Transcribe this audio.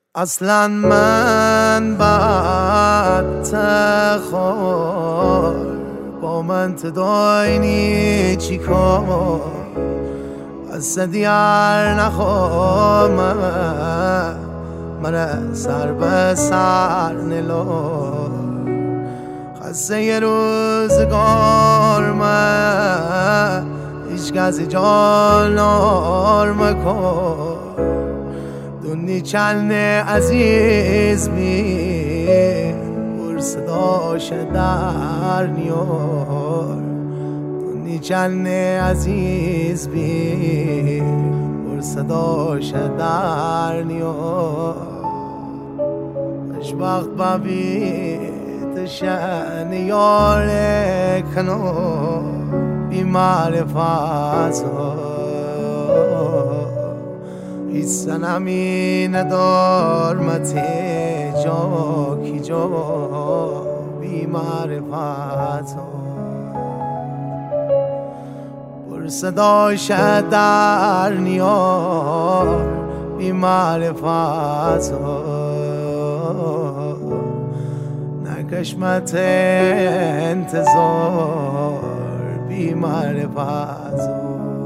اصلا من بدتخار با من تداینی چی کار از دیار نخوام من سر به سر نلار خسته یه روزگار من هیچ کسی جانار مکن دونی چند عزیز بی برس داشت در نیار دونی چند عزیز بی برس داشت در نیار اشباق ببید شن یار کنو بی معرفت هیچ سنمی ندار مته جا کی جا بی معرفت پر صدای شد در نیار بی معرفت نکشمت انتظار بی معرفت